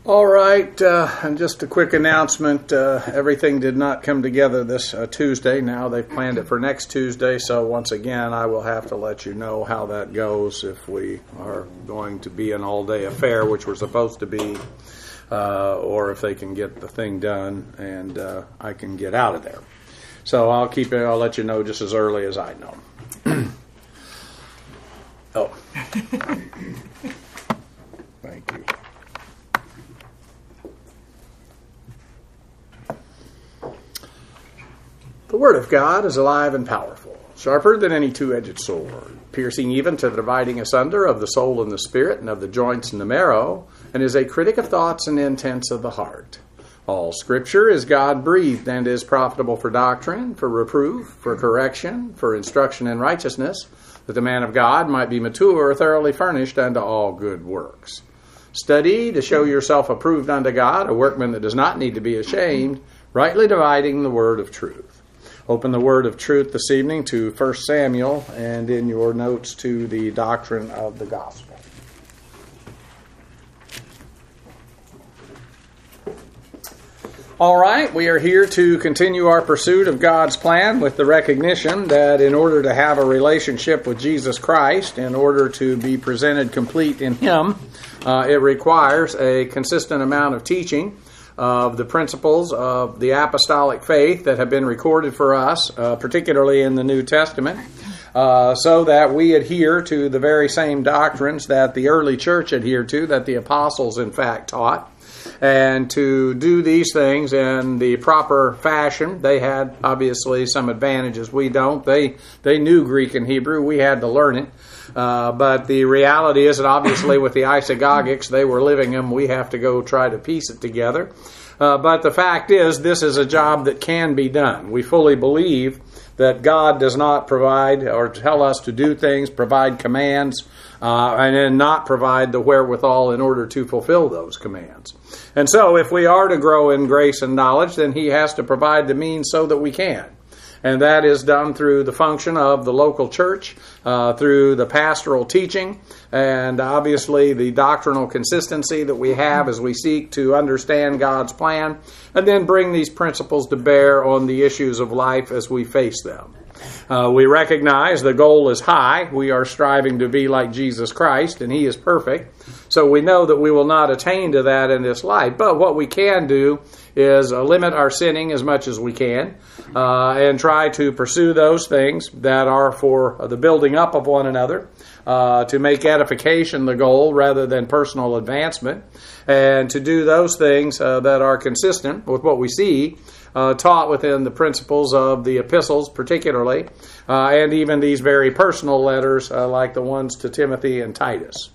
All right, and just a quick announcement. Everything did not come together this Tuesday. Now they've planned it for next Tuesday, so once again, I will have to let you know how that goes if we are going to be an all-day affair, which we're supposed to be, or if they can get the thing done and I can get out of there. So I'll let you know just as early as I know. Oh. Thank you. The Word of God is alive and powerful, sharper than any two-edged sword, piercing even to the dividing asunder of the soul and the spirit and of the joints and the marrow, and is a critic of thoughts and intents of the heart. All Scripture is God-breathed and is profitable for doctrine, for reproof, for correction, for instruction in righteousness, that the man of God might be mature, thoroughly furnished unto all good works. Study to show yourself approved unto God, a workman that does not need to be ashamed, rightly dividing the word of truth. Open the word of truth this evening to 1 Samuel and in your notes to the doctrine of the gospel. All right, we are here to continue our pursuit of God's plan with the recognition that in order to have a relationship with Jesus Christ, in order to be presented complete in Him, it requires a consistent amount of teaching of the principles of the apostolic faith that have been recorded for us, particularly in the New Testament, so that we adhere to the very same doctrines that the early church adhered to, that the apostles in fact taught. And to do these things in the proper fashion, they had obviously some advantages. We don't. They knew Greek and Hebrew. We had to learn it. But the reality is that obviously with the isagogics, they were living them. We have to go try to piece it together. But the fact is, this is a job that can be done. We fully believe that God does not provide or tell us to do things, provide commands, and then not provide the wherewithal in order to fulfill those commands. And so if we are to grow in grace and knowledge, then He has to provide the means so that we can. And that is done through the function of the local church, through the pastoral teaching, and obviously the doctrinal consistency that we have as we seek to understand God's plan, and then bring these principles to bear on the issues of life as we face them. We recognize the goal is high. We are striving to be like Jesus Christ, and He is perfect. So we know that we will not attain to that in this life. But what we can do is limit our sinning as much as we can, and try to pursue those things that are for the building up of one another, to make edification the goal rather than personal advancement, and to do those things that are consistent with what we see taught within the principles of the epistles particularly, and even these very personal letters like the ones to Timothy and Titus.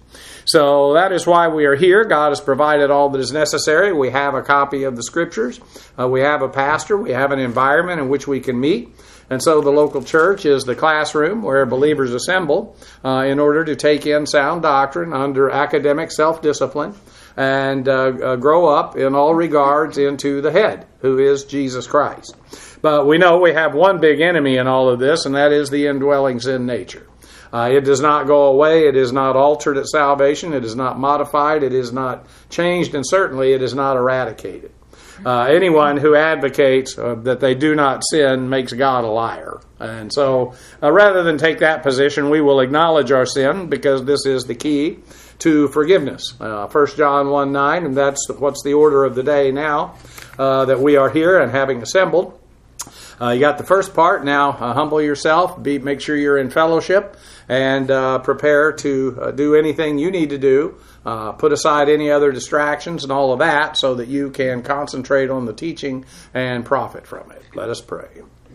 So that is why we are here. God has provided all that is necessary. We have a copy of the Scriptures. We have a pastor. We have an environment in which we can meet. And so the local church is the classroom where believers assemble in order to take in sound doctrine under academic self-discipline and grow up in all regards into the head, who is Jesus Christ. But we know we have one big enemy in all of this, and that is the indwelling sin nature. It does not go away. It is not altered at salvation. It is not modified. It is not changed, and certainly it is not eradicated. Anyone who advocates that they do not sin makes God a liar. And so rather than take that position, we will acknowledge our sin because this is the key to forgiveness. 1 John 1:9, and that's what's the order of the day now that we are here and having assembled. You got the first part. Now humble yourself, make sure you're in fellowship, and prepare to do anything you need to do. Put aside any other distractions and all of that so that you can concentrate on the teaching and profit from it. Let us pray.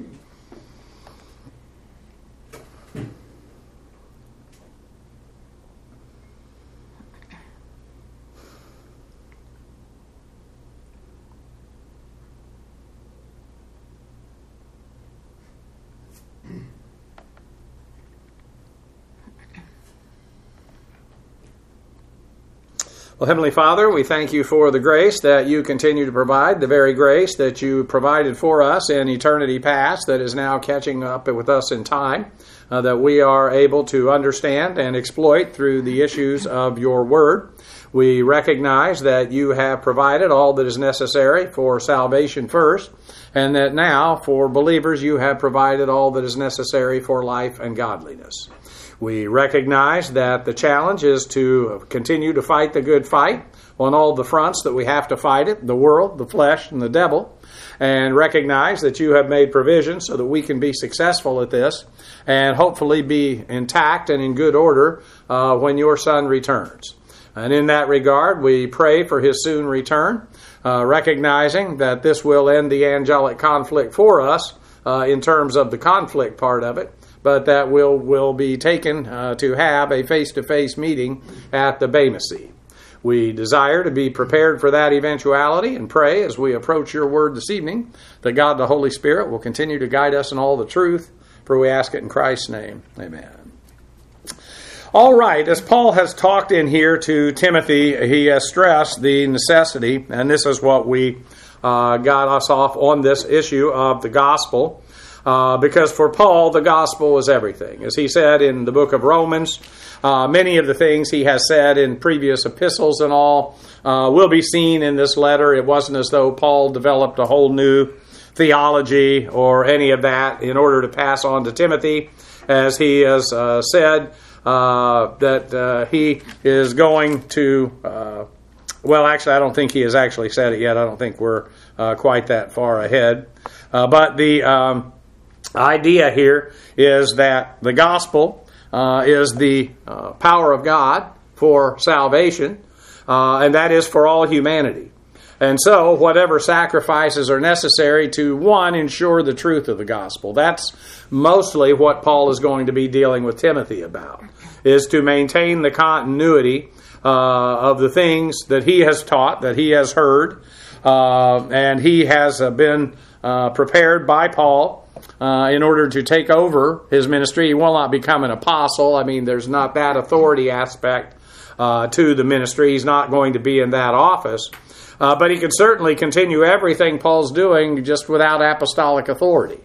Well, Heavenly Father, we thank you for the grace that you continue to provide, the very grace that you provided for us in eternity past that is now catching up with us in time, that we are able to understand and exploit through the issues of your word. We recognize that you have provided all that is necessary for salvation first, and that now, for believers, you have provided all that is necessary for life and godliness. We recognize that the challenge is to continue to fight the good fight on all the fronts that we have to fight it, the world, the flesh, and the devil, and recognize that you have made provision so that we can be successful at this and hopefully be intact and in good order when your Son returns. And in that regard, we pray for his soon return, recognizing that this will end the angelic conflict for us in terms of the conflict part of it, but that will be taken to have a face-to-face meeting at the Bema Seat. We desire to be prepared for that eventuality and pray as we approach your word this evening that God the Holy Spirit will continue to guide us in all the truth, for we ask it in Christ's name. Amen. All right, as Paul has talked in here to Timothy, he has stressed the necessity, and this is what we got us off on this issue of the gospel, because for Paul, the gospel is everything. As he said in the book of Romans, many of the things he has said in previous epistles and all will be seen in this letter. It wasn't as though Paul developed a whole new theology or any of that in order to pass on to Timothy, as he has said that he is going to, well, actually, I don't think he has actually said it yet. I don't think we're quite that far ahead. But the idea here is that the gospel is the power of God for salvation, and that is for all humanity. And so, whatever sacrifices are necessary to, one, ensure the truth of the gospel. That's mostly what Paul is going to be dealing with Timothy about, is to maintain the continuity of the things that he has taught, that he has heard, and he has been prepared by Paul in order to take over his ministry. He will not become an apostle. I mean, there's not that authority aspect to the ministry. He's not going to be in that office. But he can certainly continue everything Paul's doing just without apostolic authority.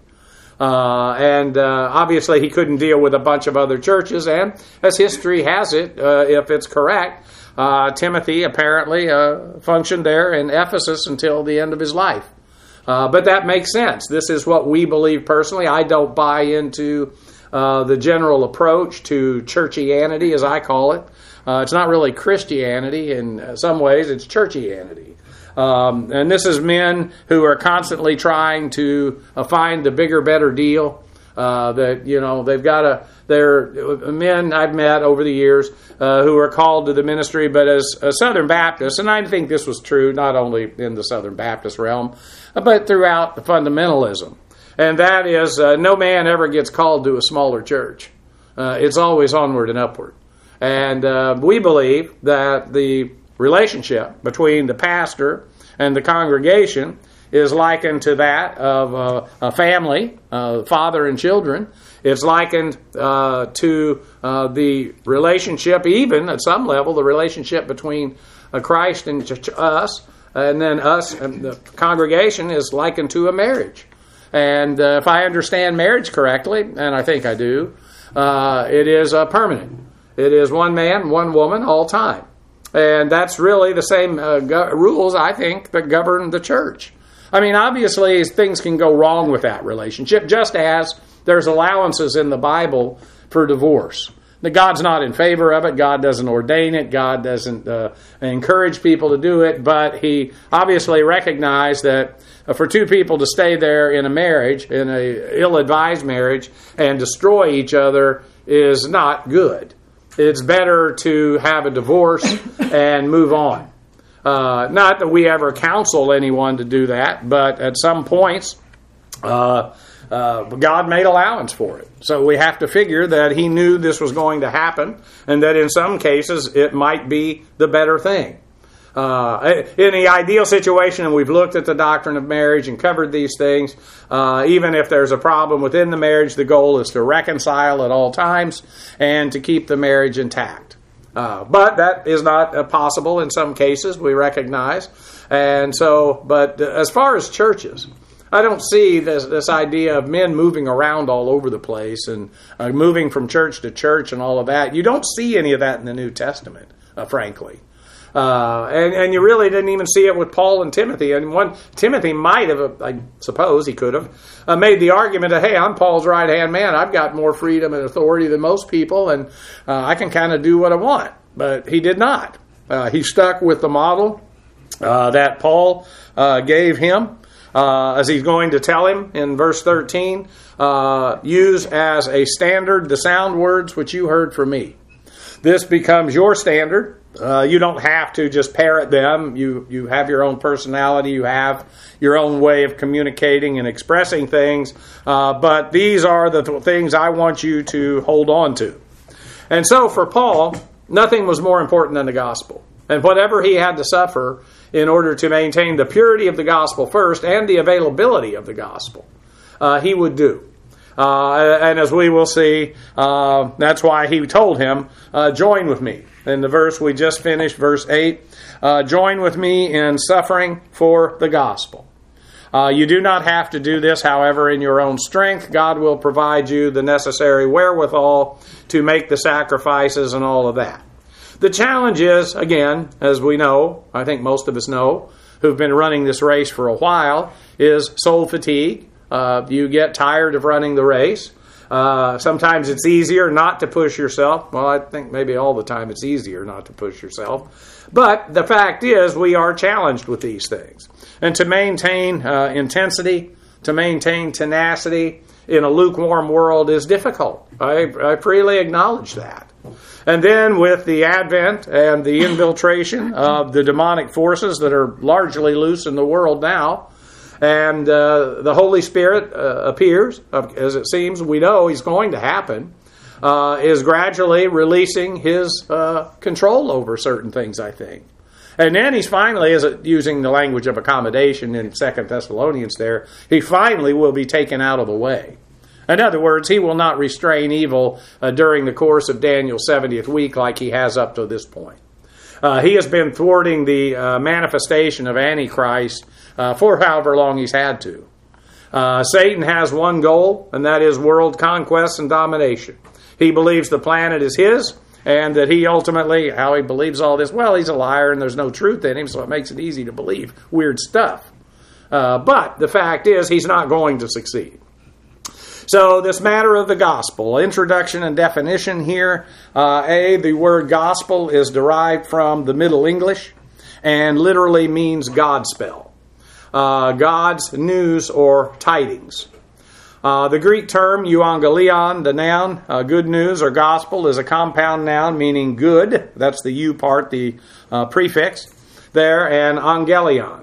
And obviously he couldn't deal with a bunch of other churches. And as history has it, if it's correct, Timothy apparently functioned there in Ephesus until the end of his life. But that makes sense. This is what we believe personally. I don't buy into the general approach to churchianity, as I call it. It's not really Christianity. In some ways, it's churchianity. And this is men who are constantly trying to find the bigger, better deal. That, you know, they've got they're men I've met over the years who are called to the ministry, but as Southern Baptists, and I think this was true not only in the Southern Baptist realm, but throughout the fundamentalism. And that is, no man ever gets called to a smaller church. It's always onward and upward. And we believe that the relationship between the pastor and the congregation is likened to that of a family, father and children. It's likened to the relationship, even at some level, the relationship between Christ and us, and then us and the congregation is likened to a marriage. And if I understand marriage correctly, and I think I do, it is permanent. It is one man, one woman, all time. And that's really the same rules, I think, that govern the church. I mean, obviously, things can go wrong with that relationship, just as there's allowances in the Bible for divorce. God's not in favor of it. God doesn't ordain it. God doesn't encourage people to do it. But he obviously recognized that for two people to stay there in a marriage, in an ill-advised marriage, and destroy each other is not good. It's better to have a divorce and move on. Not that we ever counsel anyone to do that, but at some points, God made allowance for it. So we have to figure that he knew this was going to happen, and that in some cases it might be the better thing. In the ideal situation, and we've looked at the doctrine of marriage and covered these things, even if there's a problem within the marriage, the goal is to reconcile at all times and to keep the marriage intact. But that is not possible in some cases, we recognize. And so, but as far as churches, I don't see this idea of men moving around all over the place and moving from church to church and all of that. You don't see any of that in the New Testament, frankly. And you really didn't even see it with Paul and Timothy. And Timothy might have, I suppose he could have, made the argument that, hey, I'm Paul's right-hand man. I've got more freedom and authority than most people, and I can kind of do what I want. But he did not. He stuck with the model that Paul gave him, as he's going to tell him in verse 13, use as a standard the sound words which you heard from me. This becomes your standard. You don't have to just parrot them. You have your own personality. You have your own way of communicating and expressing things. But these are the things I want you to hold on to. And so for Paul, nothing was more important than the gospel. And whatever he had to suffer in order to maintain the purity of the gospel first and the availability of the gospel, he would do. And as we will see, that's why he told him, join with me. In the verse we just finished, verse 8, join with me in suffering for the gospel. You do not have to do this, however, in your own strength. God will provide you the necessary wherewithal to make the sacrifices and all of that. The challenge is, again, as we know, I think most of us know, who've been running this race for a while, is soul fatigue. You get tired of running the race. Sometimes it's easier not to push yourself. Well, I think maybe all the time it's easier not to push yourself. But the fact is we are challenged with these things. And to maintain intensity, to maintain tenacity in a lukewarm world is difficult. I freely acknowledge that. And then with the advent and the infiltration of the demonic forces that are largely loose in the world now, and the Holy Spirit appears, as it seems we know he's going to happen, is gradually releasing his control over certain things, I think. And then he's finally, using the language of accommodation in 2 Thessalonians there, he finally will be taken out of the way. In other words, he will not restrain evil during the course of Daniel's 70th week like he has up to this point. He has been thwarting the manifestation of Antichrist for however long he's had to. Satan has one goal, and that is world conquest and domination. He believes the planet is his, and that he ultimately, how he believes all this, well, he's a liar and there's no truth in him, so it makes it easy to believe weird stuff. But the fact is, he's not going to succeed. So this matter of the gospel, introduction and definition here. The word gospel is derived from the Middle English and literally means Godspell. God's news or tidings. The Greek term euangelion, the noun, good news or gospel, is a compound noun meaning good. That's the U part, the prefix there, and angelion,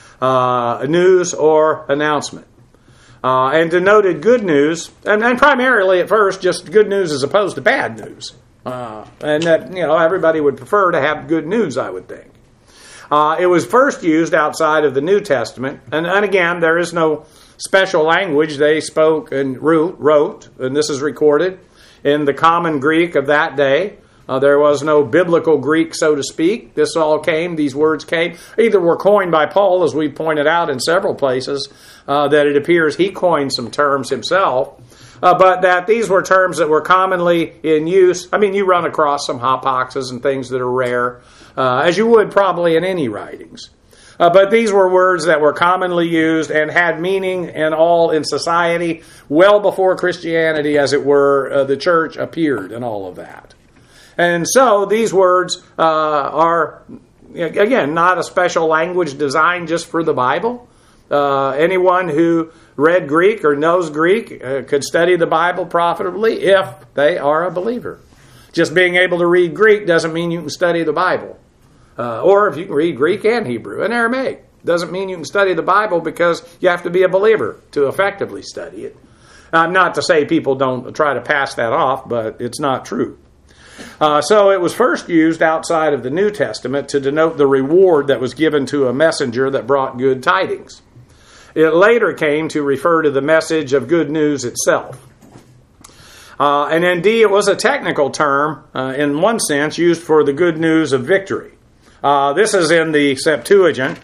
news or announcement. And denoted good news, and primarily at first just good news as opposed to bad news. And that, everybody would prefer to have good news, I would think. It was first used outside of the New Testament, and again, there is no special language they spoke and wrote, and this is recorded in the common Greek of that day. There was no biblical Greek, so to speak. These words came, either were coined by Paul, as we pointed out in several places, that it appears he coined some terms himself, but that these were terms that were commonly in use. I mean, you run across some hapaxes and things that are rare, as you would probably in any writings. But these were words that were commonly used and had meaning in society well before Christianity, as it were, the church appeared and all of that. And so these words are, again, not a special language designed just for the Bible. Anyone who read Greek or knows Greek could study the Bible profitably if they are a believer. Just being able to read Greek doesn't mean you can study the Bible. Or if you can read Greek and Hebrew and Aramaic, doesn't mean you can study the Bible, because you have to be a believer to effectively study it. Not to say people don't try to pass that off, but it's not true. So it was first used outside of the New Testament to denote the reward that was given to a messenger that brought good tidings. It later came to refer to the message of good news itself. And indeed, it was a technical term, in one sense, used for the good news of victory. This is in the Septuagint,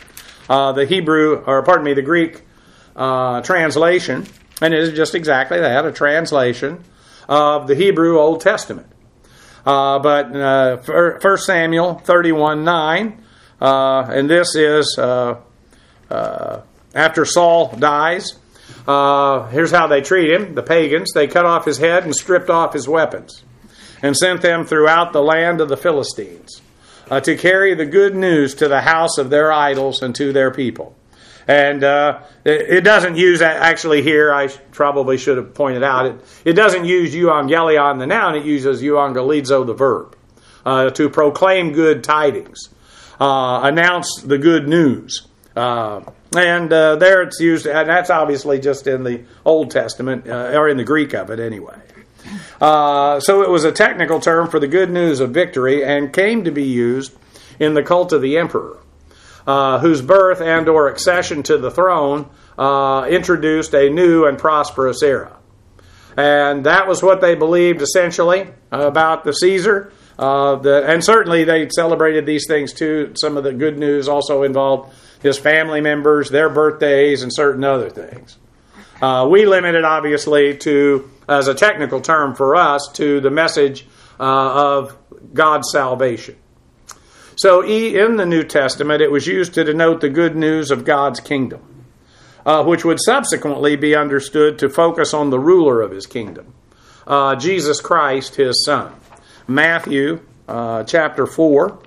the Greek translation, and it is just exactly that, a translation of the Hebrew Old Testament. But 1 Samuel 31:9, and this is after Saul dies. Here's how they treat him, the pagans. They cut off his head and stripped off his weapons and sent them throughout the land of the Philistines to carry the good news to the house of their idols and to their people. And it doesn't use, actually here, I probably should have pointed out, it doesn't use euangelion, the noun, it uses euangelizo, the verb, to proclaim good tidings, announce the good news. And there it's used, and that's obviously just in the Old Testament, or in the Greek of it anyway. So it was a technical term for the good news of victory and came to be used in the cult of the emperor, whose birth and or accession to the throne introduced a new and prosperous era. And that was what they believed essentially about the Caesar. And certainly they celebrated these things too. Some of the good news also involved his family members, their birthdays, and certain other things. We limit it obviously to, as a technical term for us, to the message of God's salvation. So in the New Testament, it was used to denote the good news of God's kingdom, which would subsequently be understood to focus on the ruler of his kingdom, Jesus Christ, his Son. Matthew chapter 4.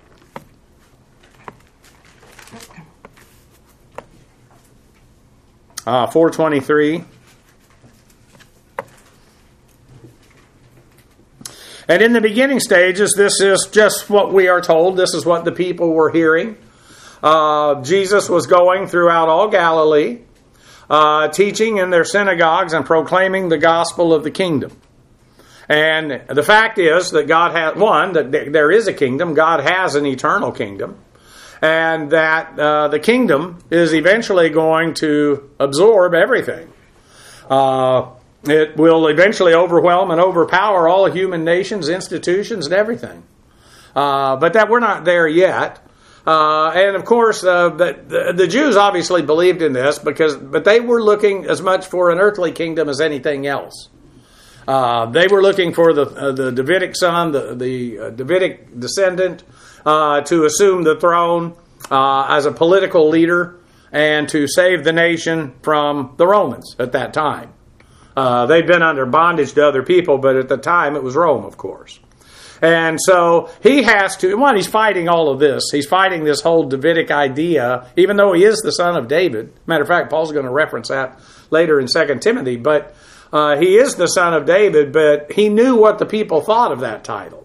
Uh, 4:23. And in the beginning stages, this is just what we are told. This is what the people were hearing. Jesus was going throughout all Galilee, teaching in their synagogues and proclaiming the gospel of the kingdom. And the fact is that God has, one, that there is a kingdom. God has an eternal kingdom. And that the kingdom is eventually going to absorb everything. It will eventually overwhelm and overpower all human nations, institutions, and everything. But that we're not there yet. And of course, the Jews obviously believed in this, but they were looking as much for an earthly kingdom as anything else. They were looking for the Davidic son, the Davidic descendant, to assume the throne as a political leader and to save the nation from the Romans at that time. They'd been under bondage to other people, but at the time it was Rome, of course. And so he has to, he's fighting all of this. He's fighting this whole Davidic idea, even though he is the son of David. Matter of fact, Paul's going to reference that later in 2 Timothy. But he is the son of David, but he knew what the people thought of that title.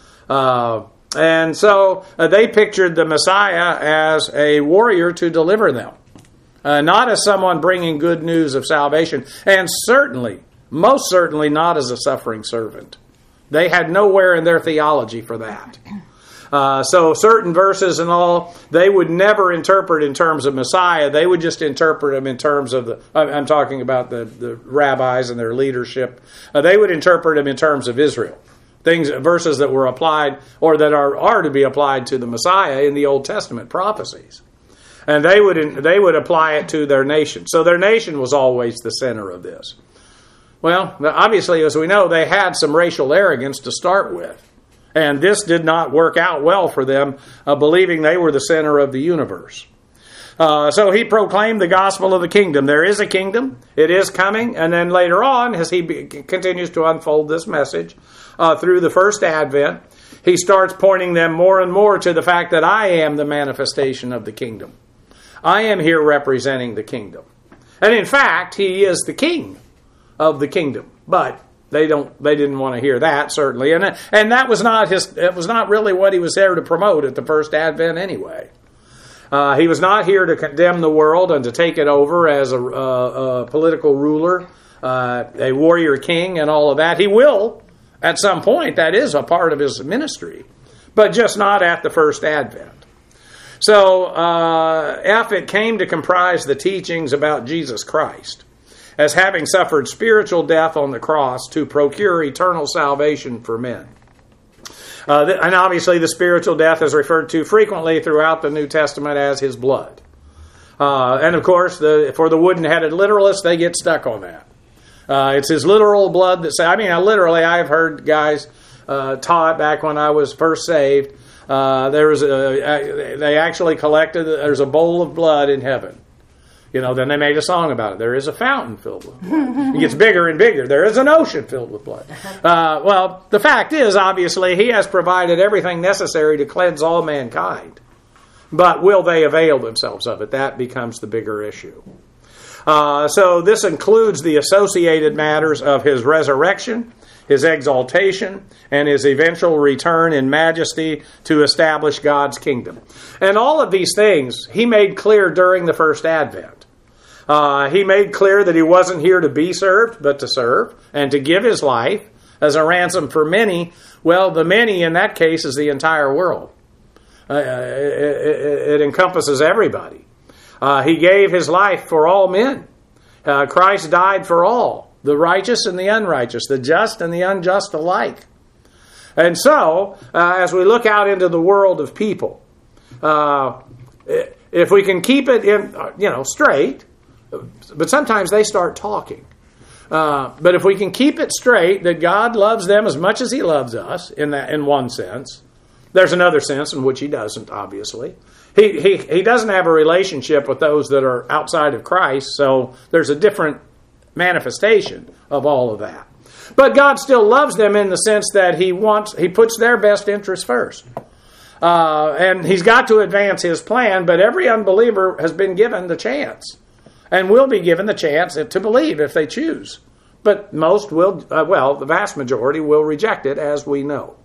And so they pictured the Messiah as a warrior to deliver them. Not as someone bringing good news of salvation. And certainly, most certainly not as a suffering servant. They had nowhere in their theology for that. So certain verses and all, they would never interpret in terms of Messiah. They would just interpret them in terms of I'm talking about the rabbis and their leadership. They would interpret them in terms of Israel. Verses that were applied, or that are to be applied to the Messiah in the Old Testament prophecies. And they would apply it to their nation. So their nation was always the center of this. Well, obviously, as we know, they had some racial arrogance to start with. And this did not work out well for them, believing they were the center of the universe. So he proclaimed the gospel of the kingdom. There is a kingdom. It is coming. And then later on, as he continues to unfold this message through the first advent, he starts pointing them more and more to the fact that I am the manifestation of the kingdom. I am here representing the kingdom. And in fact, he is the king of the kingdom. But they didn't want to hear that, certainly. And that was not really what he was there to promote at the first advent anyway. He was not here to condemn the world and to take it over as a political ruler, a warrior king and all of that. He will at some point. That is a part of his ministry, but just not at the first advent. So if it came to comprise the teachings about Jesus Christ as having suffered spiritual death on the cross to procure eternal salvation for men. And obviously the spiritual death is referred to frequently throughout the New Testament as his blood. And of course, for the wooden-headed literalists, they get stuck on that. It's his literal blood that literally I've heard guys taught back when I was first saved. They actually collected, there's a bowl of blood in heaven. Then they made a song about it. There is a fountain filled with blood. It gets bigger and bigger. There is an ocean filled with blood. Well, the fact is, obviously, he has provided everything necessary to cleanse all mankind. But will they avail themselves of it? That becomes the bigger issue. So this includes the associated matters of his resurrection, his exaltation, and his eventual return in majesty to establish God's kingdom. And all of these things he made clear during the first advent. He made clear that he wasn't here to be served, but to serve, and to give his life as a ransom for many. Well, the many in that case is the entire world. It encompasses everybody. He gave his life for all men. Christ died for all, the righteous and the unrighteous, the just and the unjust alike. And so, as we look out into the world of people, if we can keep it straight, but sometimes they start talking. But if we can keep it straight that God loves them as much as he loves us, in one sense, there's another sense in which he doesn't, obviously. He doesn't have a relationship with those that are outside of Christ, so there's a different manifestation of all of that. But God still loves them in the sense that he puts their best interest first. And he's got to advance his plan, but every unbeliever has been given the chance and will be given the chance to believe if they choose. But most will, the vast majority will reject it, as we know.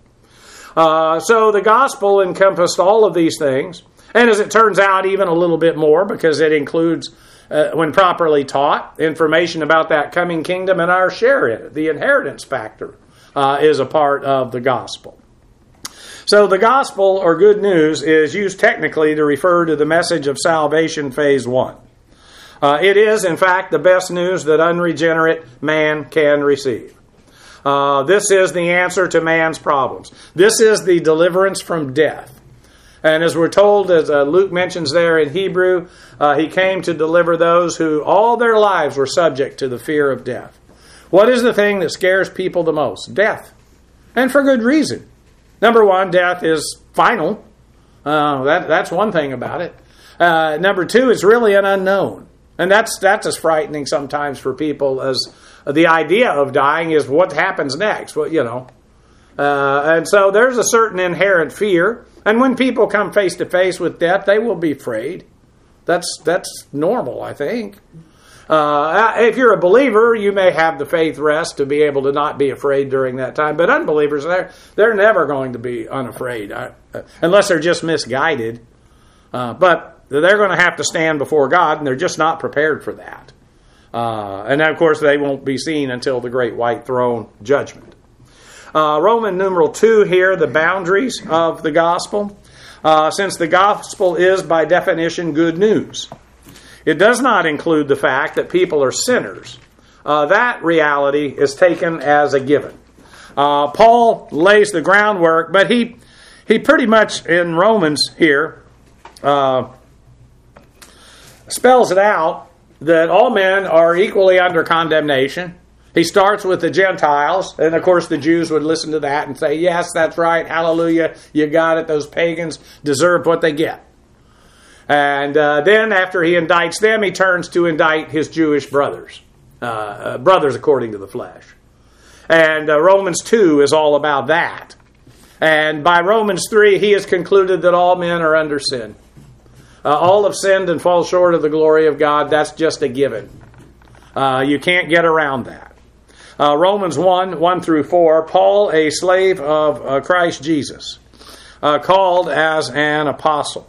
So the gospel encompassed all of these things, and as it turns out, even a little bit more, because it includes, when properly taught, information about that coming kingdom and our share in it. The inheritance factor is a part of the gospel. So the gospel, or good news, is used technically to refer to the message of salvation phase 1. It is, in fact, the best news that unregenerate man can receive. This is the answer to man's problems. This is the deliverance from death. And as we're told, as Luke mentions there in Hebrew, he came to deliver those who all their lives were subject to the fear of death. What is the thing that scares people the most? Death. And for good reason. Number one, death is final. That's one thing about it. Number two, it's really an unknown. And that's as frightening sometimes for people as the idea of dying is what happens next. And so there's a certain inherent fear. And when people come face to face with death, they will be afraid. That's normal, I think. If you're a believer, you may have the faith rest to be able to not be afraid during that time. But unbelievers, they're never going to be unafraid, unless they're just misguided. But they're going to have to stand before God, and they're just not prepared for that. And of course, they won't be seen until the great white throne judgment. Roman numeral 2 here, the boundaries of the gospel. Since the gospel is, by definition, good news, it does not include the fact that people are sinners. That reality is taken as a given. Paul lays the groundwork, but he pretty much, in Romans here, spells it out that all men are equally under condemnation. He starts with the Gentiles, and of course the Jews would listen to that and say, yes, that's right, hallelujah, you got it, those pagans deserve what they get. And then after he indicts them, he turns to indict his Jewish brothers, brothers according to the flesh. And Romans 2 is all about that. And by Romans 3, he has concluded that all men are under sin. All have sinned and fall short of the glory of God. That's just a given. You can't get around that. Romans 1 through 4, Paul, a slave of Christ Jesus, called as an apostle,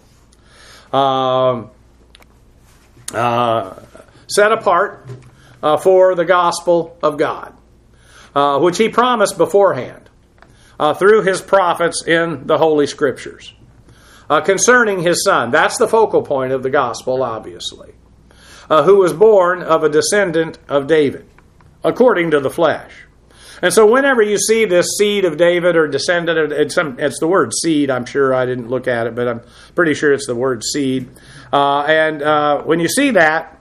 set apart for the gospel of God, which he promised beforehand through his prophets in the Holy Scriptures. Concerning his son, that's the focal point of the gospel, obviously, who was born of a descendant of David, according to the flesh. And so whenever you see this seed of David or descendant of, it's the word seed, I'm sure, I didn't look at it, but I'm pretty sure it's the word seed. And when you see that,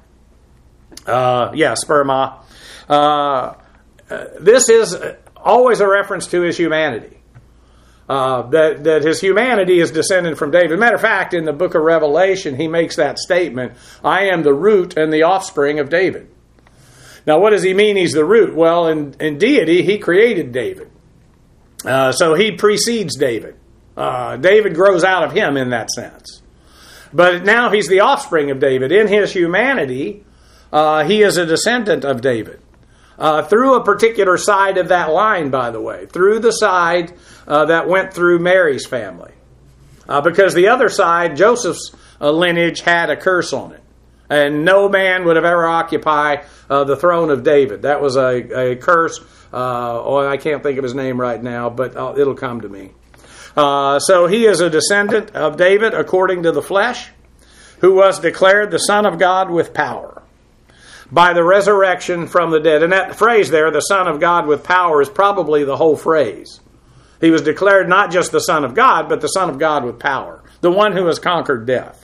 sperma, this is always a reference to his humanity. that his humanity is descended from David. As a matter of fact, in the book of Revelation, he makes that statement, I am the root and the offspring of David. Now, what does he mean he's the root? Well, in deity, he created David. So he precedes David. David grows out of him in that sense. But now he's the offspring of David. In his humanity, he is a descendant of David. Through a particular side of that line, by the way. Through the side that went through Mary's family. Because the other side, Joseph's lineage, had a curse on it. And no man would have ever occupied the throne of David. That was a curse. I can't think of his name right now, but it'll come to me. So he is a descendant of David according to the flesh, who was declared the Son of God with power by the resurrection from the dead. And that phrase there, the Son of God with power, is probably the whole phrase. He was declared not just the Son of God, but the Son of God with power, the one who has conquered death.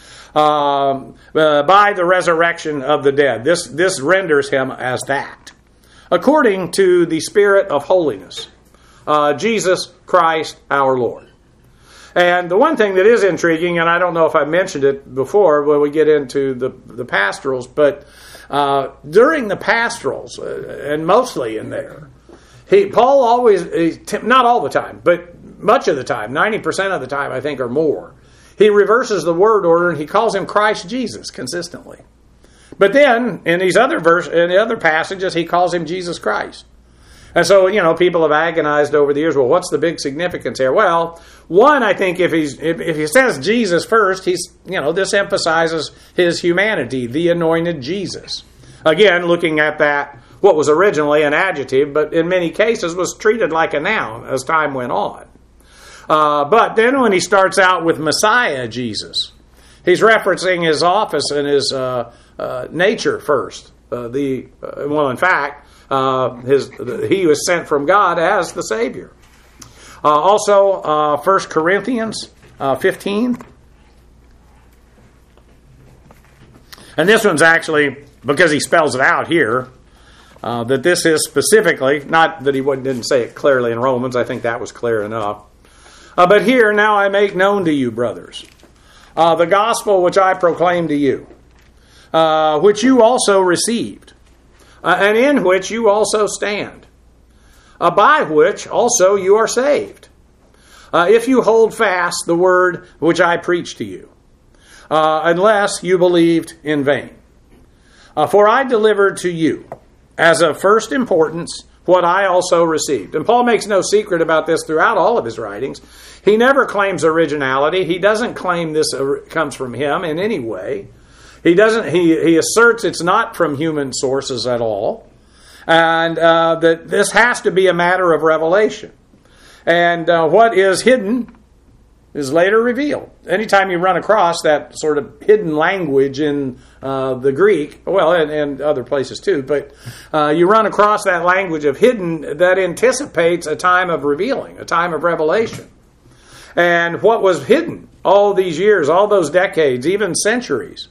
By the resurrection of the dead. This renders him as that. According to the Spirit of holiness. Jesus Christ our Lord. And the one thing that is intriguing, and I don't know if I mentioned it before when we get into the pastorals, but during the pastorals, and mostly in there, Paul always, not all the time, but much of the time, 90% of the time I think or more, he reverses the word order and he calls him Christ Jesus consistently. But then in these other in the other passages, he calls him Jesus Christ. And so, people have agonized over the years, well, what's the big significance here? Well, one, I think if he says Jesus first, this emphasizes his humanity, the anointed Jesus. Again, looking at that, what was originally an adjective, but in many cases was treated like a noun as time went on. But then when he starts out with Messiah Jesus, he's referencing his office and his nature first. In fact, he was sent from God as the Savior. Also, 1 Corinthians 15. And this one's actually, because he spells it out here, that this is specifically, not that he didn't say it clearly in Romans, I think that was clear enough. But here, now I make known to you, brothers, the gospel which I proclaim to you, which you also received, and in which you also stand, by which also you are saved, if you hold fast the word which I preached to you, unless you believed in vain. For I delivered to you, as of first importance, what I also received. And Paul makes no secret about this throughout all of his writings. He never claims originality. He doesn't claim this comes from him in any way. He asserts it's not from human sources at all. And that this has to be a matter of revelation. And what is hidden is later revealed. Anytime you run across that sort of hidden language in the Greek, well, and other places too, but you run across that language of hidden that anticipates a time of revealing, a time of revelation. And what was hidden all these years, all those decades, even centuries,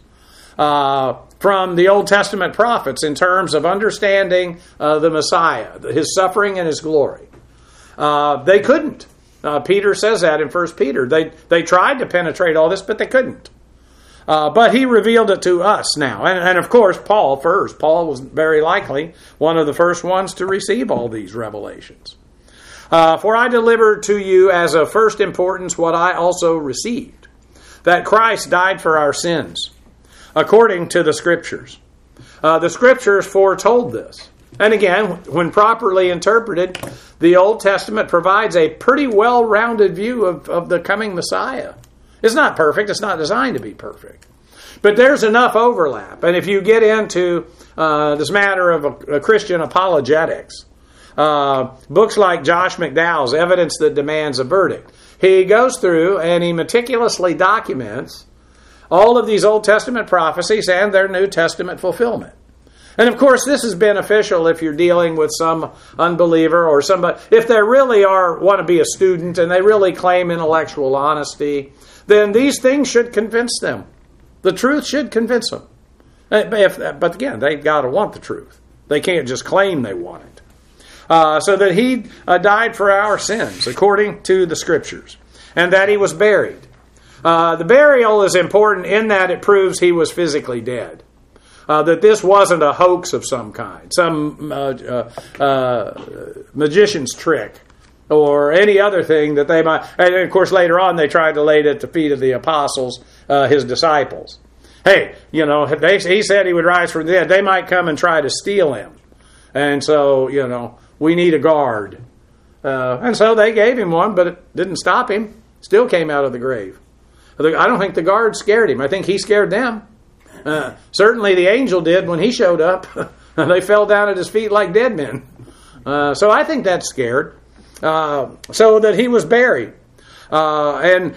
from the Old Testament prophets in terms of understanding the Messiah, his suffering and his glory. They couldn't. Peter says that in 1 Peter. They tried to penetrate all this, but they couldn't. But he revealed it to us now. And of course, Paul first. Paul was very likely one of the first ones to receive all these revelations. For I delivered to you as of first importance what I also received, that Christ died for our sins, according to the Scriptures. The Scriptures foretold this. And again, when properly interpreted, the Old Testament provides a pretty well-rounded view of the coming Messiah. It's not perfect. It's not designed to be perfect. But there's enough overlap. And if you get into this matter of Christian apologetics, books like Josh McDowell's Evidence That Demands a Verdict, he goes through and he meticulously documents all of these Old Testament prophecies and their New Testament fulfillment. And of course, this is beneficial if you're dealing with some unbeliever or somebody. If they really want to be a student and they really claim intellectual honesty, then these things should convince them. The truth should convince them. But again, they've got to want the truth. They can't just claim they want it. so that he died for our sins, according to the Scriptures, and that he was buried. The burial is important in that it proves he was physically dead. That this wasn't a hoax of some kind, some magician's trick, or any other thing that they might. And of course, later on, they tried to lay it at the feet of the apostles, his disciples. Hey, he said he would rise from the dead. They might come and try to steal him. And so, we need a guard. And so they gave him one, but it didn't stop him. Still came out of the grave. I don't think the guard scared him. I think he scared them. Certainly the angel did when he showed up. They fell down at his feet like dead men. So I think that scared. So that he was buried. And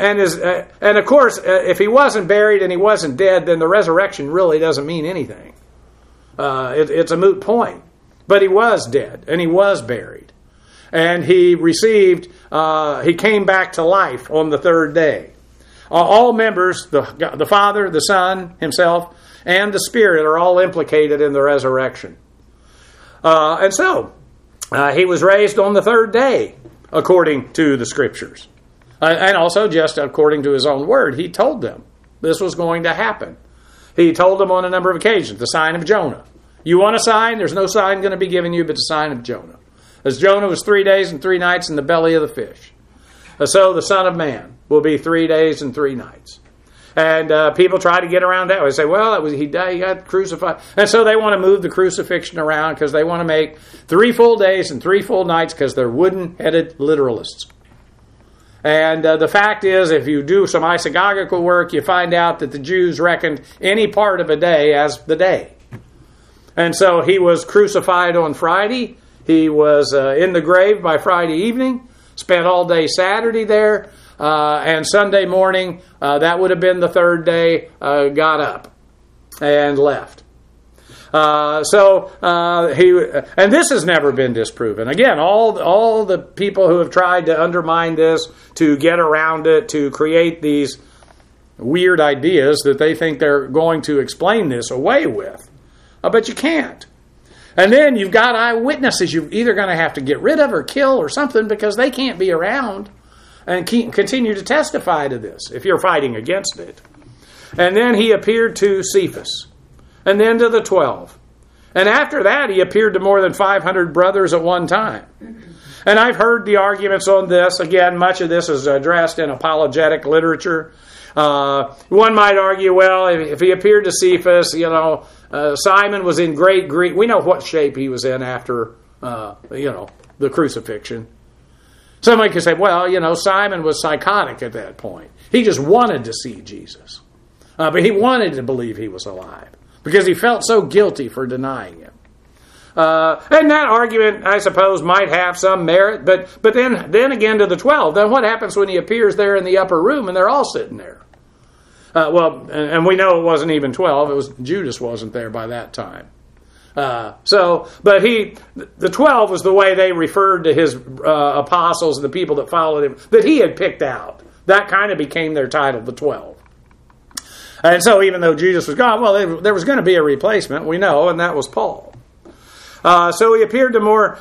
of course, if he wasn't buried and he wasn't dead, then the resurrection really doesn't mean anything. It's a moot point. But he was dead and he was buried. And he he came back to life on the third day. All members, the Father, the Son, himself, and the Spirit are all implicated in the resurrection. And so, he was raised on the third day, according to the Scriptures. And also, just according to his own word, he told them this was going to happen. He told them on a number of occasions, the sign of Jonah. You want a sign? There's no sign going to be given you but the sign of Jonah. As Jonah was 3 days and 3 nights in the belly of the fish, so the Son of Man will be 3 days and 3 nights. And people try to get around that. They say, well, he died, he got crucified. And so they want to move the crucifixion around because they want to make 3 full days and 3 full nights because they're wooden-headed literalists. And the fact is, if you do some isagogical work, you find out that the Jews reckoned any part of a day as the day. And so he was crucified on Friday. He was in the grave by Friday evening, spent all day Saturday there, and Sunday morning, that would have been the third day, got up and left. And this has never been disproven. Again, all the people who have tried to undermine this, to get around it, to create these weird ideas that they think they're going to explain this away with. But you can't. And then you've got eyewitnesses you're either going to have to get rid of or kill or something because they can't be around and continue to testify to this if you're fighting against it. And then he appeared to Cephas, and then to the 12. And after that, he appeared to more than 500 brothers at one time. And I've heard the arguments on this. Again, much of this is addressed in apologetic literature. One might argue, well, if he appeared to Cephas, Simon was in great grief. We know what shape he was in after, the crucifixion. Somebody could say, well, Simon was psychotic at that point. He just wanted to see Jesus. But he wanted to believe he was alive because he felt so guilty for denying him. And that argument, I suppose, might have some merit. But then again to the 12, then what happens when he appears there in the upper room and they're all sitting there? And we know it wasn't even 12. It was Judas wasn't there by that time. But the 12 was the way they referred to his apostles and the people that followed him that he had picked out. That kind of became their title, the 12. And so even though Judas was gone, there was going to be a replacement, we know, and that was Paul. So he appeared to more,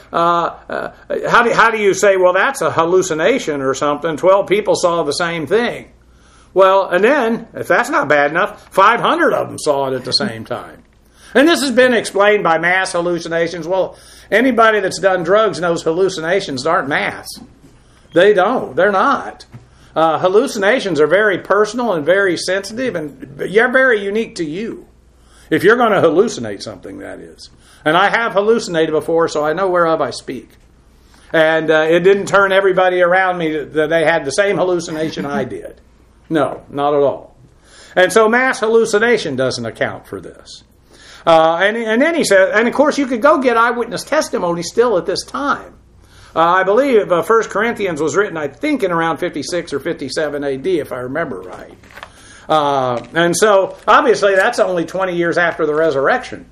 how do you say, well, that's a hallucination or something? 12 people saw the same thing. Well, and then, if that's not bad enough, 500 of them saw it at the same time. And this has been explained by mass hallucinations. Well, anybody that's done drugs knows hallucinations aren't mass. They don't. They're not. Hallucinations are very personal and very sensitive, and you're very unique to you. If you're going to hallucinate something, that is. And I have hallucinated before, so I know whereof I speak. And it didn't turn everybody around me that they had the same hallucination I did. No, not at all. And so mass hallucination doesn't account for this. And then he said, and of course you could go get eyewitness testimony still at this time. I believe 1 Corinthians was written, I think, in around 56 or 57 AD, if I remember right. And so, obviously, that's only 20 years after the resurrection.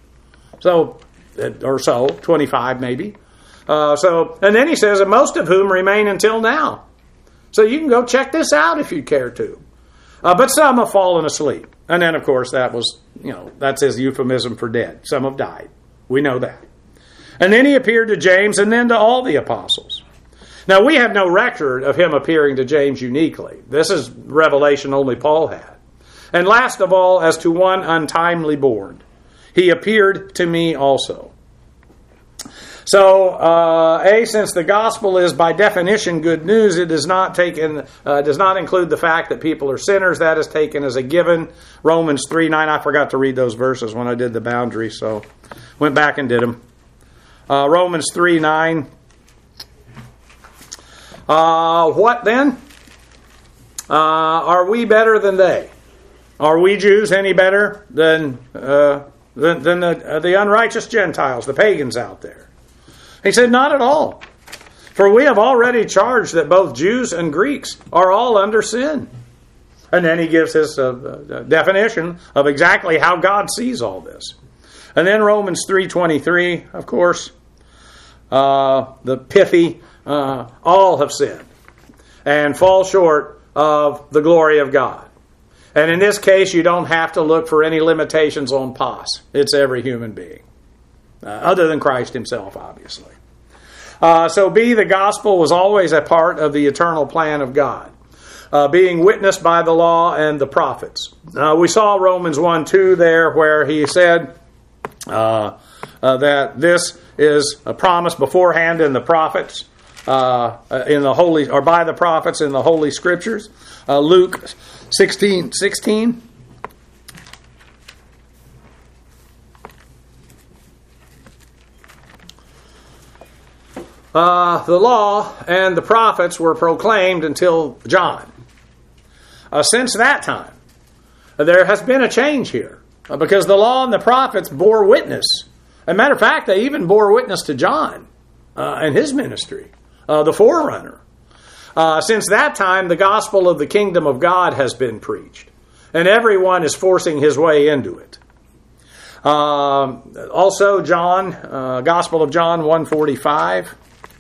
25 maybe. And then he says, and most of whom remain until now. So you can go check this out if you care to. But some have fallen asleep. And then, of course, that was, that's his euphemism for dead. Some have died. We know that. And then he appeared to James and then to all the apostles. Now, we have no record of him appearing to James uniquely. This is revelation only Paul had. And last of all, as to one untimely born, he appeared to me also. So, since the gospel is by definition good news, it does not include the fact that people are sinners. That is taken as a given. Romans 3:9. I forgot to read those verses when I did the boundary, so went back and did them. Romans 3:9. What then? Are we better than they? Are we Jews any better than the unrighteous Gentiles, the pagans out there? He said, not at all. For we have already charged that both Jews and Greeks are all under sin. And then he gives his definition of exactly how God sees all this. And then Romans 3:23, of course, the pithy, all have sinned and fall short of the glory of God. And in this case, you don't have to look for any limitations on pos. It's every human being. Other than Christ himself, obviously. So B, the gospel was always a part of the eternal plan of God, being witnessed by the law and the prophets. We saw Romans 1:2 there where he said that this is a promise beforehand in the prophets, in the holy, or by the prophets in the Holy Scriptures. Luke 16:16. The law and the prophets were proclaimed until John. Since that time, there has been a change here because the law and the prophets bore witness. As a matter of fact, they even bore witness to John and his ministry, the forerunner. Since that time, the gospel of the kingdom of God has been preached, and everyone is forcing his way into it. Also, Gospel of John 1:45.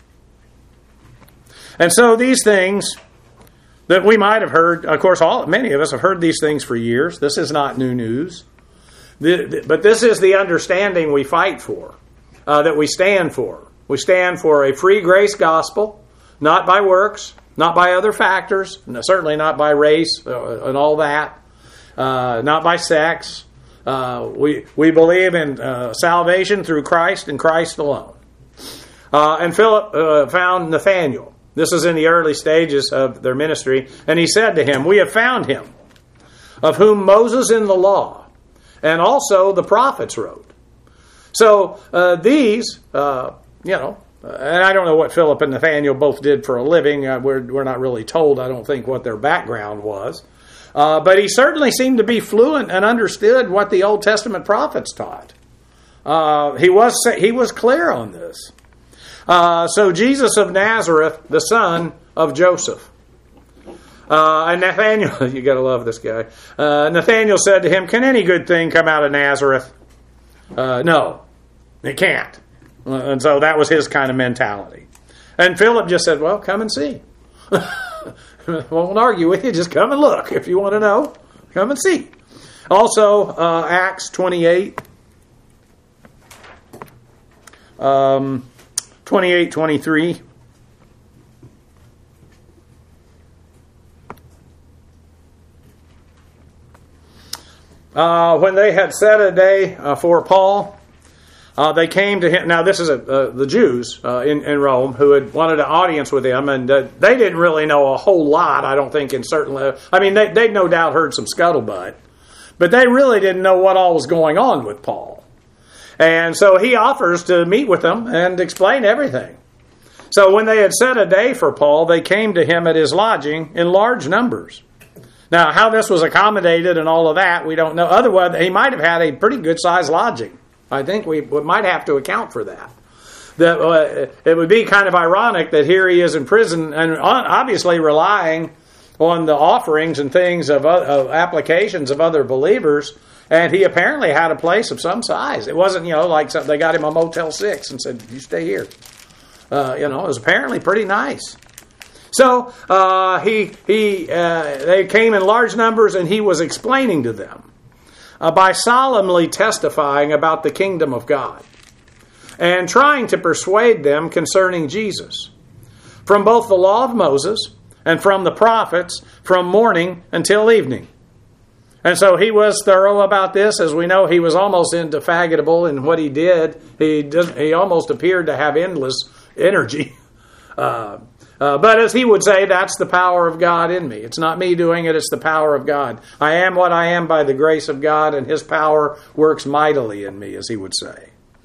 And so these things that we might have heard, of course, many of us have heard these things for years. This is not new news. But this is the understanding we fight for, that we stand for. We stand for a free grace gospel, not by works, not by other factors, certainly not by race and all that, not by sex. We believe in salvation through Christ and Christ alone. And Philip found Nathanael. This is in the early stages of their ministry. And he said to him, "We have found him, of whom Moses in the law, and also the prophets wrote." So these, and I don't know what Philip and Nathanael both did for a living. We're not really told, I don't think, what their background was. But he certainly seemed to be fluent and understood what the Old Testament prophets taught. He was clear on this. So Jesus of Nazareth, the son of Joseph. And Nathanael, you got to love this guy. Nathanael said to him, "Can any good thing come out of Nazareth?" No, it can't. And so that was his kind of mentality. And Philip just said, "Well, come and see." Won't argue with you. Just come and look. If you want to know, come and see. Also, Acts 28. 28:23. When they had set a day for Paul, they came to him. Now, this is the Jews in Rome who had wanted an audience with him, and they didn't really know a whole lot, I don't think, they'd no doubt heard some scuttlebutt, but they really didn't know what all was going on with Paul. And so he offers to meet with them and explain everything. So when they had set a day for Paul, they came to him at his lodging in large numbers. Now, how this was accommodated and all of that, we don't know. Otherwise, he might have had a pretty good-sized lodging. I think we might have to account for that. It would be kind of ironic that here he is in prison and obviously relying on the offerings and things of applications of other believers, and he apparently had a place of some size. It wasn't, like they got him a Motel 6 and said, "You stay here." It was apparently pretty nice. So they came in large numbers, and he was explaining to them by solemnly testifying about the kingdom of God and trying to persuade them concerning Jesus, from both the law of Moses and from the prophets, from morning until evening. And so he was thorough about this. As we know, he was almost indefatigable in what he did. He almost appeared to have endless energy. But as he would say, that's the power of God in me. It's not me doing it, it's the power of God. I am what I am by the grace of God, and his power works mightily in me, as he would say.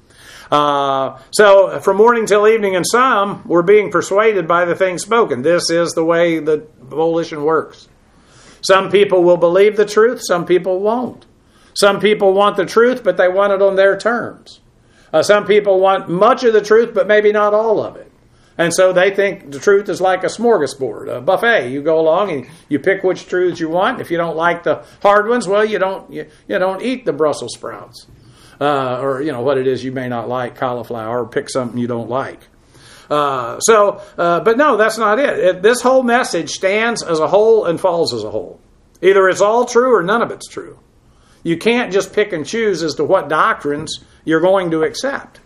So from morning till evening, and some were being persuaded by the things spoken. This is the way that volition works. Some people will believe the truth, some people won't. Some people want the truth, but they want it on their terms. Some people want much of the truth, but maybe not all of it. And so they think the truth is like a smorgasbord, a buffet. You go along and you pick which truths you want. If you don't like the hard ones, well, you don't eat the Brussels sprouts. Or what it is you may not like, cauliflower, or pick something you don't like. But no, that's not it. This whole message stands as a whole and falls as a whole. Either it's all true or none of it's true. You can't just pick and choose as to what doctrines you're going to accept.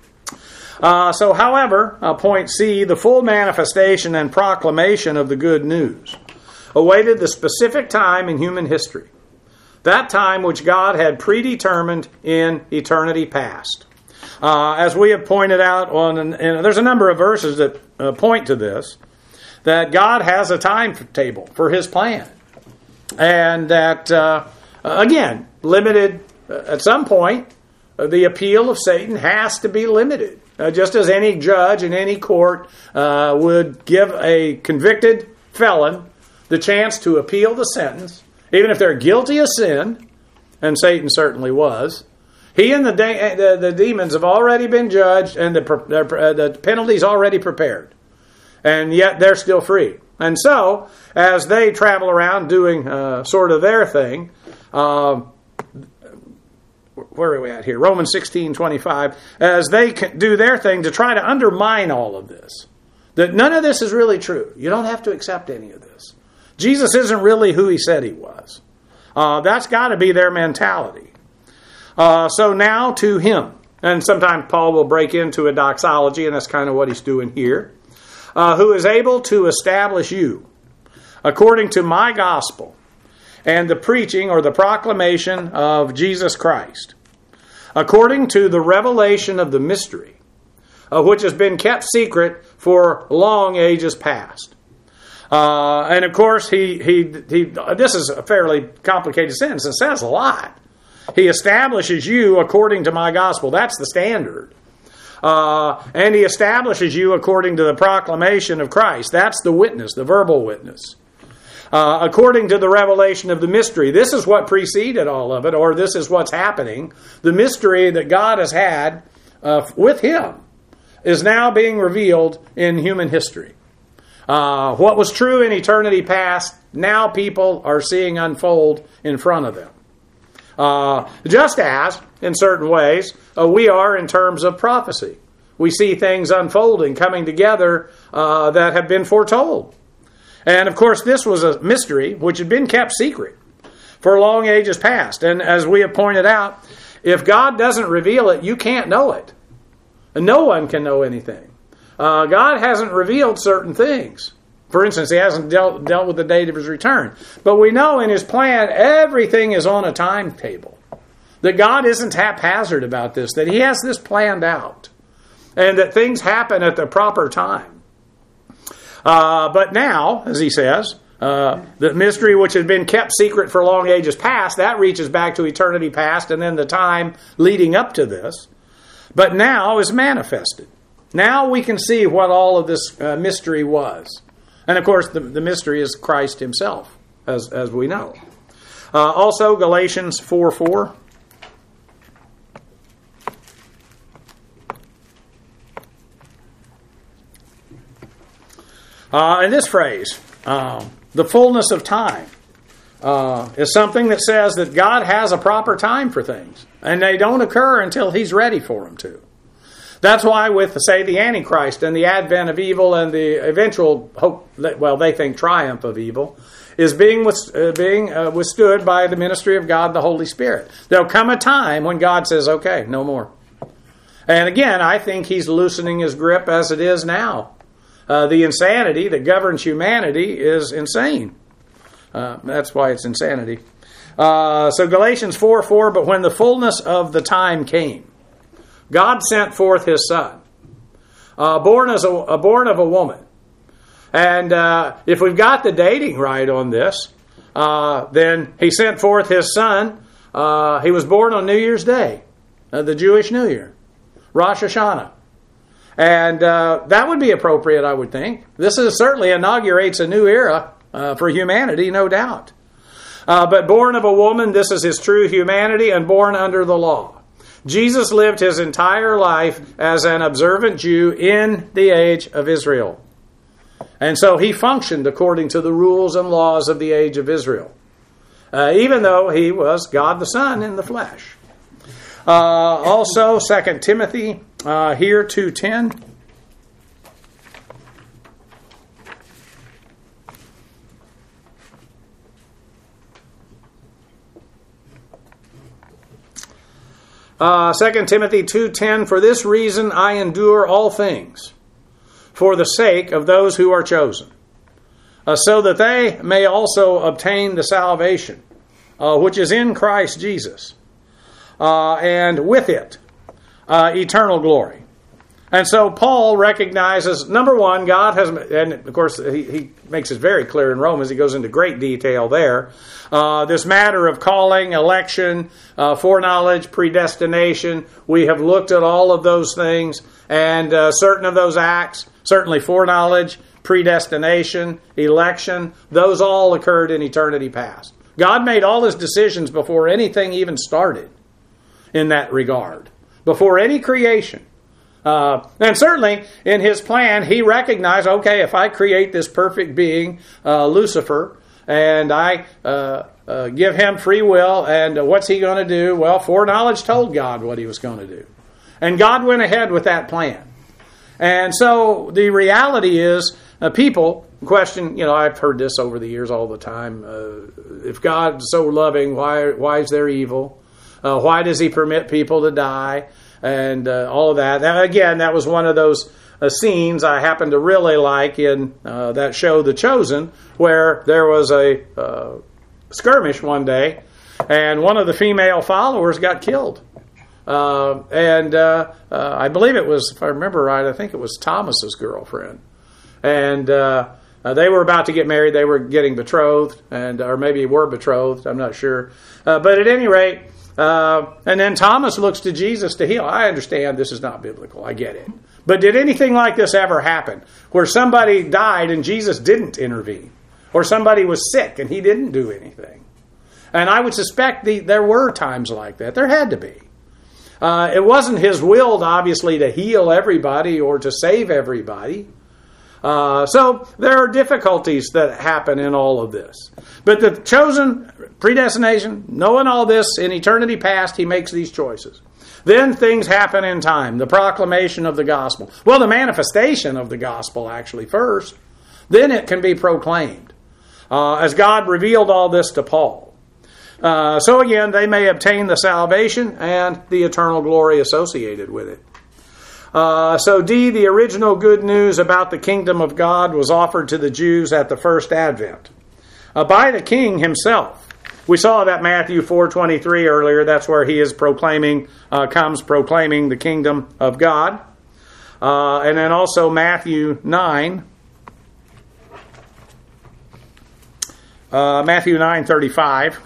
However, point C, the full manifestation and proclamation of the good news awaited the specific time in human history, that time which God had predetermined in eternity past. As we have pointed out, there's a number of verses that point to this, that God has a timetable for his plan. And that, again, limited at some point, the appeal of Satan has to be limited. Just as any judge in any court would give a convicted felon the chance to appeal the sentence, even if they're guilty of sin, and Satan certainly was, he and the demons have already been judged, and the penalty's already prepared. And yet they're still free. And so, as they travel around doing sort of their thing, where are we at here? Romans 16:25. As they do their thing to try to undermine all of this, that none of this is really true. You don't have to accept any of this. Jesus isn't really who he said he was. That's got to be their mentality. So now to him. And sometimes Paul will break into a doxology, and that's kind of what he's doing here. Who is able to establish you according to my gospel and the preaching or the proclamation of Jesus Christ, according to the revelation of the mystery, which has been kept secret for long ages past. And of course, this is a fairly complicated sentence. It says a lot. He establishes you according to my gospel. That's the standard. And he establishes you according to the proclamation of Christ. That's the witness, the verbal witness. According to the revelation of the mystery. This is what preceded all of it, or this is what's happening. The mystery that God has had with him is now being revealed in human history. What was true in eternity past, now people are seeing unfold in front of them. Just as, in certain ways, we are in terms of prophecy. We see things unfolding, coming together that have been foretold. And of course, this was a mystery which had been kept secret for long ages past. And as we have pointed out, if God doesn't reveal it, you can't know it. And no one can know anything. God hasn't revealed certain things. For instance, he hasn't dealt with the date of his return. But we know in his plan, everything is on a timetable. That God isn't haphazard about this, that he has this planned out. And that things happen at the proper time. But now, as he says, the mystery which had been kept secret for long ages past, that reaches back to eternity past and then the time leading up to this. But now is manifested. Now we can see what all of this mystery was. And of course, the mystery is Christ himself, as we know. Also, Galatians 4:4. And this phrase, the fullness of time, is something that says that God has a proper time for things. And they don't occur until he's ready for them to. That's why with, say, the Antichrist and the advent of evil and the eventual hope, they think triumph of evil, is being withstood by the ministry of God, the Holy Spirit. There'll come a time when God says, okay, no more. And again, I think he's loosening his grip as it is now. The insanity that governs humanity is insane. That's why it's insanity. So Galatians 4:4, but when the fullness of the time came, God sent forth his Son, born of a woman. And if we've got the dating right on this, then he sent forth his Son. He was born on New Year's Day, the Jewish New Year, Rosh Hashanah. And that would be appropriate, I would think. This certainly inaugurates a new era for humanity, no doubt. But born of a woman, this is his true humanity, and born under the law. Jesus lived his entire life as an observant Jew in the age of Israel. And so he functioned according to the rules and laws of the age of Israel, even though he was God the Son in the flesh. Also, 2 Timothy here 2:10. Second Timothy 2:10, for this reason I endure all things, for the sake of those who are chosen, so that they may also obtain the salvation which is in Christ Jesus, and with it eternal glory. And so Paul recognizes, number one, God has, and of course he makes it very clear in Romans, he goes into great detail there, this matter of calling, election, foreknowledge, predestination. We have looked at all of those things, and certain of those acts, certainly foreknowledge, predestination, election, those all occurred in eternity past. God made all his decisions before anything even started in that regard, before any creation. And certainly in his plan, he recognized, okay, if I create this perfect being, Lucifer, and I give him free will, and what's he going to do? Well, foreknowledge told God what he was going to do. And God went ahead with that plan. And so the reality is, people question, I've heard this over the years all the time, if God's so loving, why is there evil? Why does he permit people to die? And all of that. Now, again, that was one of those scenes I happened to really like in that show, The Chosen, where there was a skirmish one day, and one of the female followers got killed. I believe it was, if I remember right, I think it was Thomas's girlfriend. And they were about to get married. They were getting betrothed, or maybe were betrothed. I'm not sure. But at any rate, and then Thomas looks to Jesus to heal. I understand this is not biblical. I get it. But did anything like this ever happen where somebody died and Jesus didn't intervene? Or somebody was sick and he didn't do anything? And I would suspect there were times like that. There had to be. It wasn't his will, obviously, to heal everybody or to save everybody. So there are difficulties that happen in all of this. But the chosen, predestination, knowing all this in eternity past, he makes these choices. Then things happen in time. The proclamation of the gospel. Well, the manifestation of the gospel actually first. Then it can be proclaimed. As God revealed all this to Paul. So again, they may obtain the salvation and the eternal glory associated with it. So D, the original good news about the kingdom of God was offered to the Jews at the first advent by the king himself. We saw that Matthew 4:23 earlier. That's where he is proclaiming the kingdom of God. And then also Matthew 9. Matthew 9:35.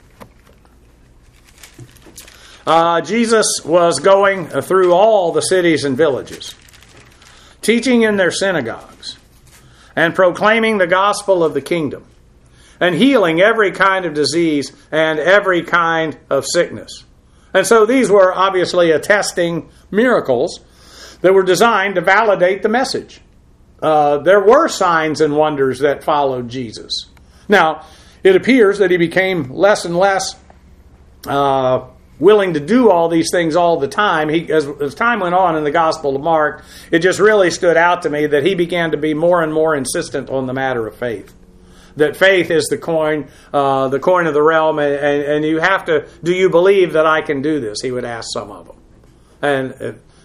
Jesus was going through all the cities and villages, teaching in their synagogues, and proclaiming the gospel of the kingdom, and healing every kind of disease and every kind of sickness. And so these were obviously attesting miracles that were designed to validate the message. There were signs and wonders that followed Jesus. Now, it appears that he became less and less willing to do all these things all the time. As time went on in the Gospel of Mark, it just really stood out to me that he began to be more and more insistent on the matter of faith. That faith is the coin of the realm, and you have to, do you believe that I can do this? He would ask some of them. And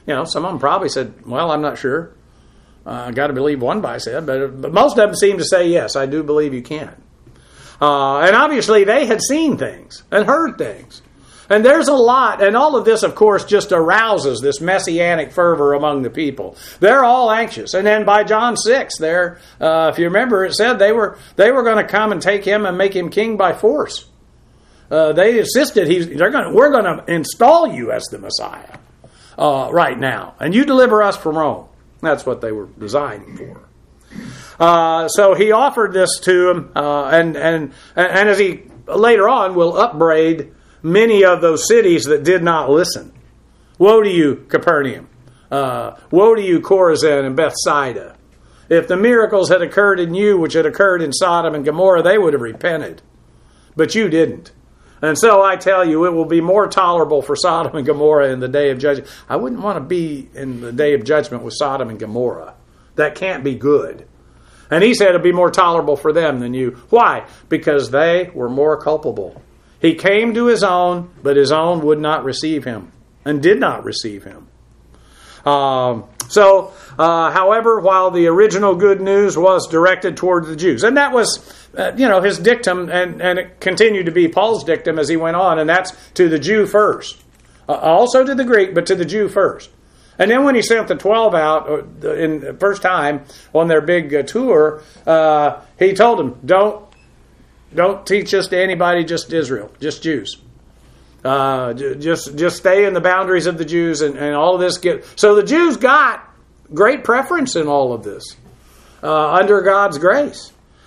Some of them probably said, well, I'm not sure. Got to believe one by said, but most of them seem to say, yes, I do believe you can. And obviously they had seen things and heard things. And there's a lot, and all of this, of course, just arouses this messianic fervor among the people. They're all anxious. And then by John 6, if you remember, it said they were going to come and take him and make him king by force. They insisted we're going to install you as the Messiah right now, and you deliver us from Rome. That's what they were designing for. So he offered this to him, and as he later on will upbraid many of those cities that did not listen. Woe to you, Capernaum. Woe to you, Chorazin and Bethsaida. If the miracles had occurred in you, which had occurred in Sodom and Gomorrah, they would have repented. But you didn't. And so I tell you, it will be more tolerable for Sodom and Gomorrah in the day of judgment. I wouldn't want to be in the day of judgment with Sodom and Gomorrah. That can't be good. And he said it'll be more tolerable for them than you. Why? Because they were more culpable. He came to his own, but his own would not receive him and did not receive him. However, while the original good news was directed toward the Jews, and that was, his dictum, and it continued to be Paul's dictum as he went on, and that's to the Jew first. Also to the Greek, but to the Jew first. And then when he sent the 12 out in the first time on their big tour, he told them, Don't teach this to anybody, just Israel, just Jews. Just stay in the boundaries of the Jews, and all of this so the Jews got great preference in all of this under God's grace.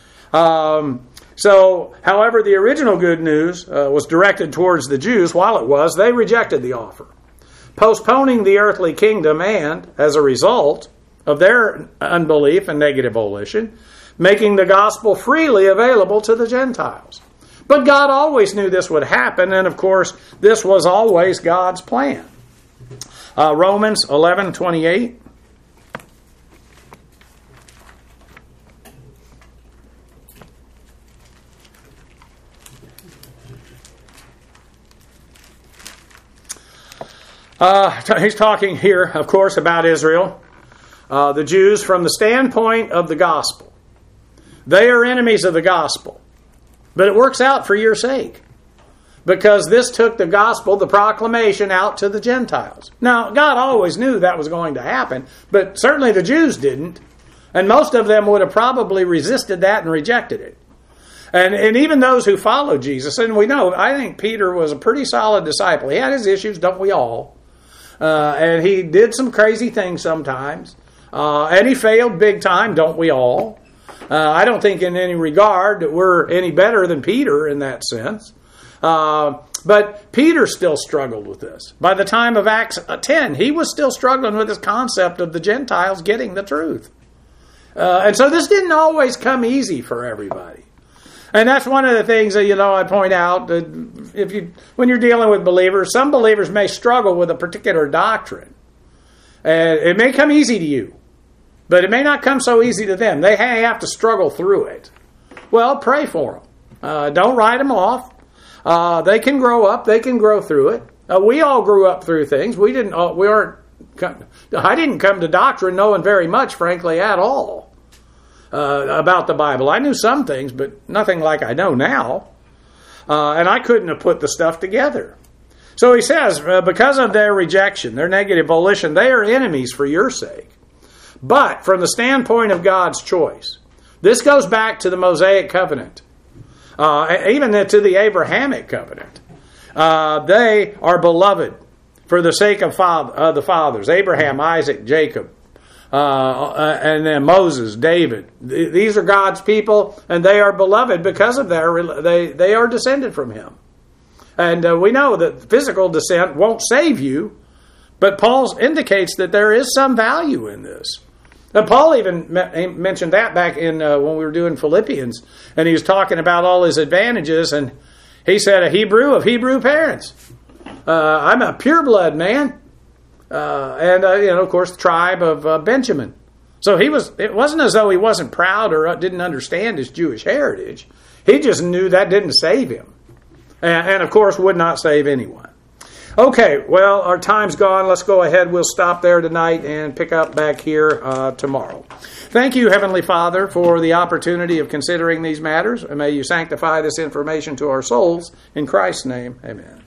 However, the original good news was directed towards the Jews. While it was, they rejected the offer, postponing the earthly kingdom, and as a result of their unbelief and negative volition, making the gospel freely available to the Gentiles. But God always knew this would happen, and of course, this was always God's plan. Romans 11:28. He's talking here, of course, about Israel, the Jews, from the standpoint of the gospel. They are enemies of the gospel. But it works out for your sake. Because this took the gospel, the proclamation, out to the Gentiles. Now, God always knew that was going to happen, but certainly the Jews didn't. And most of them would have probably resisted that and rejected it. And even those who followed Jesus, and we know, I think Peter was a pretty solid disciple. He had his issues, don't we all? And he did some crazy things sometimes. And he failed big time, don't we all? I don't think in any regard that we're any better than Peter in that sense. But Peter still struggled with this. By the time of Acts 10, he was still struggling with this concept of the Gentiles getting the truth. And so this didn't always come easy for everybody. And that's one of the things that, I point out, that when you're dealing with believers, some believers may struggle with a particular doctrine. And it may come easy to you, but it may not come so easy to them. They have to struggle through it. Well, pray for them. Don't write them off. They can grow up. They can grow through it. We all grew up through things. I didn't come to doctrine knowing very much, frankly, at all about the Bible. I knew some things, but nothing like I know now. And I couldn't have put the stuff together. So he says, because of their rejection, their negative volition, they are enemies for your sake. But from the standpoint of God's choice, this goes back to the Mosaic covenant, even to the Abrahamic covenant. They are beloved for the sake of the fathers, Abraham, Isaac, Jacob, and then Moses, David. These are God's people, and they are beloved because of they are descended from him. And we know that physical descent won't save you, but Paul indicates that there is some value in this. And Paul even mentioned that back in when we were doing Philippians, and he was talking about all his advantages, and he said, a Hebrew of Hebrew parents. I'm a pureblood man. And of course, the tribe of Benjamin. So it wasn't as though he wasn't proud or didn't understand his Jewish heritage. He just knew that didn't save him. And of course, would not save anyone. Okay, well, our time's gone. Let's go ahead. We'll stop there tonight and pick up back here tomorrow. Thank you, Heavenly Father, for the opportunity of considering these matters. And may you sanctify this information to our souls. In Christ's name, amen.